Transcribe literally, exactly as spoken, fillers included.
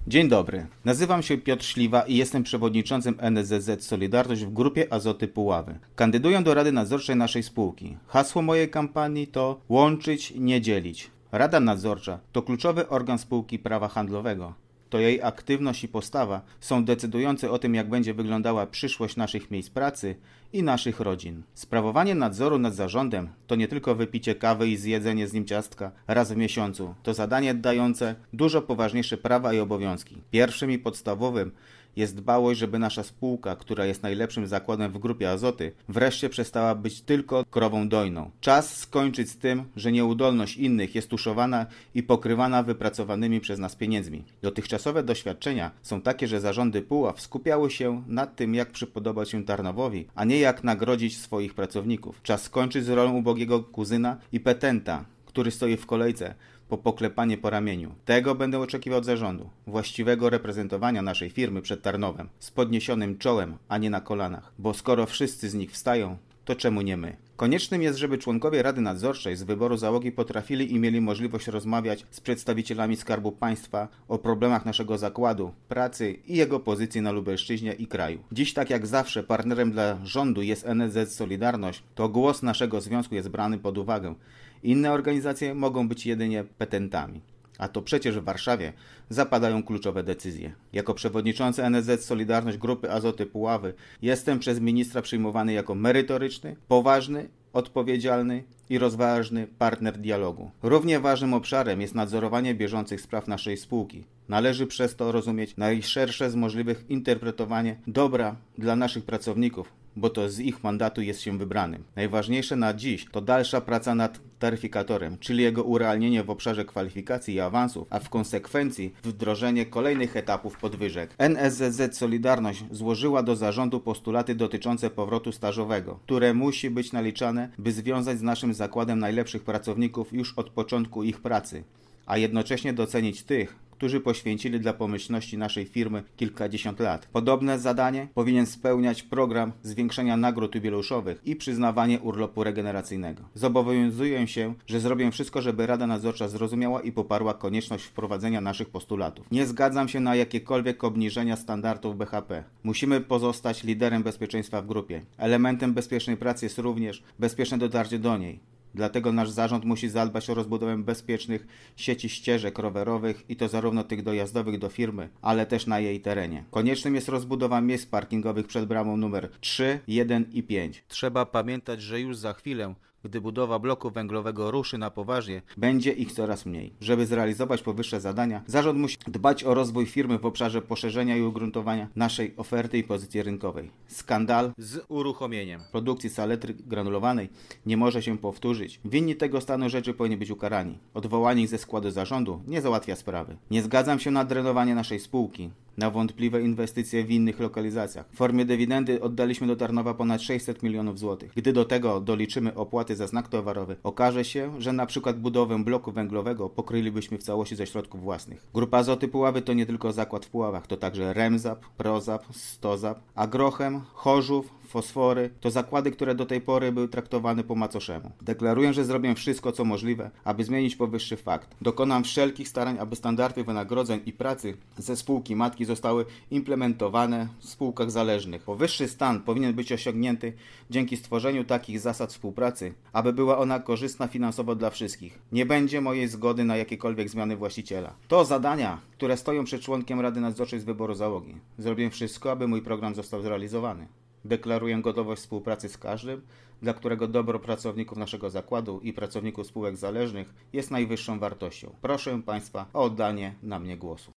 Dzień dobry, nazywam się Piotr Śliwa i jestem przewodniczącym N S Z Z Solidarność w Grupie Azoty Puławy. Kandyduję do Rady Nadzorczej naszej spółki. Hasło mojej kampanii to łączyć, nie dzielić. Rada Nadzorcza to kluczowy organ spółki prawa handlowego. To jej aktywność i postawa są decydujące o tym, jak będzie wyglądała przyszłość naszych miejsc pracy i naszych rodzin. Sprawowanie nadzoru nad zarządem to nie tylko wypicie kawy i zjedzenie z nim ciastka raz w miesiącu. To zadanie dające dużo poważniejsze prawa i obowiązki. Pierwszym i podstawowym jest dbałość, żeby nasza spółka, która jest najlepszym zakładem w Grupie Azoty, wreszcie przestała być tylko krową dojną. Czas skończyć z tym, że nieudolność innych jest tuszowana i pokrywana wypracowanymi przez nas pieniędzmi. Dotychczasowe doświadczenia są takie, że zarządy Puław skupiały się nad tym, jak przypodobać się Tarnowowi, a nie jak nagrodzić swoich pracowników. Czas skończyć z rolą ubogiego kuzyna i petenta, który stoi w kolejce po poklepanie po ramieniu. Tego będę oczekiwał od zarządu. Właściwego reprezentowania naszej firmy przed Tarnowem. Z podniesionym czołem, a nie na kolanach. Bo skoro wszyscy z nich wstają, to czemu nie my? Koniecznym jest, żeby członkowie Rady Nadzorczej z wyboru załogi potrafili i mieli możliwość rozmawiać z przedstawicielami Skarbu Państwa o problemach naszego zakładu, pracy i jego pozycji na Lubelszczyźnie i kraju. Dziś, tak jak zawsze, partnerem dla rządu jest N S Z Solidarność, to głos naszego związku jest brany pod uwagę. Inne organizacje mogą być jedynie petentami. A to przecież w Warszawie zapadają kluczowe decyzje. Jako przewodniczący N S Z Solidarność Grupy Azoty Puławy jestem przez ministra przyjmowany jako merytoryczny, poważny, odpowiedzialny i rozważny partner dialogu. Równie ważnym obszarem jest nadzorowanie bieżących spraw naszej spółki. Należy przez to rozumieć najszersze z możliwych interpretowanie dobra dla naszych pracowników, bo to z ich mandatu jest się wybranym. Najważniejsze na dziś to dalsza praca nad taryfikatorem, czyli jego urealnienie w obszarze kwalifikacji i awansów, a w konsekwencji wdrożenie kolejnych etapów podwyżek. N S Z Z Solidarność złożyła do zarządu postulaty dotyczące powrotu stażowego, które musi być naliczane, by związać z naszym zakładem najlepszych pracowników już od początku ich pracy, a jednocześnie docenić tych, którzy poświęcili dla pomyślności naszej firmy kilkadziesiąt lat. Podobne zadanie powinien spełniać program zwiększenia nagród jubileuszowych i przyznawanie urlopu regeneracyjnego. Zobowiązuję się, że zrobię wszystko, żeby Rada Nadzorcza zrozumiała i poparła konieczność wprowadzenia naszych postulatów. Nie zgadzam się na jakiekolwiek obniżenia standardów B H P. Musimy pozostać liderem bezpieczeństwa w grupie. Elementem bezpiecznej pracy jest również bezpieczne dotarcie do niej. Dlatego nasz zarząd musi zadbać o rozbudowę bezpiecznych sieci ścieżek rowerowych i to zarówno tych dojazdowych do firmy, ale też na jej terenie. Koniecznym jest rozbudowa miejsc parkingowych przed bramą numer trzy, jeden i pięć. Trzeba pamiętać, że już za chwilę, gdy budowa bloku węglowego ruszy na poważnie, będzie ich coraz mniej. Żeby zrealizować powyższe zadania, zarząd musi dbać o rozwój firmy w obszarze poszerzenia i ugruntowania naszej oferty i pozycji rynkowej. Skandal z uruchomieniem produkcji saletry granulowanej nie może się powtórzyć. Winni tego stanu rzeczy powinni być ukarani. Odwołanie ich ze składu zarządu nie załatwia sprawy. Nie zgadzam się na drenowanie naszej spółki, na wątpliwe inwestycje w innych lokalizacjach. W formie dywidendy oddaliśmy do Tarnowa ponad sześćset milionów złotych. Gdy do tego doliczymy opłaty za znak towarowy, okaże się, że na przykład budowę bloku węglowego pokrylibyśmy w całości ze środków własnych. Grupa Azoty Puławy to nie tylko zakład w Puławach, to także Remzap, Prozap, Stozap, Agrochem, Chorzów, Fosfory. To zakłady, które do tej pory były traktowane po macoszemu. Deklaruję, że zrobię wszystko, co możliwe, aby zmienić powyższy fakt. Dokonam wszelkich starań, aby standardy wynagrodzeń i pracy ze spółki matki zostały implementowane w spółkach zależnych. Powyższy stan powinien być osiągnięty dzięki stworzeniu takich zasad współpracy, aby była ona korzystna finansowo dla wszystkich. Nie będzie mojej zgody na jakiekolwiek zmiany właściciela. To zadania, które stoją przed członkiem Rady Nadzorczej z wyboru załogi. Zrobię wszystko, aby mój program został zrealizowany. Deklaruję gotowość współpracy z każdym, dla którego dobro pracowników naszego zakładu i pracowników spółek zależnych jest najwyższą wartością. Proszę Państwa o oddanie na mnie głosu.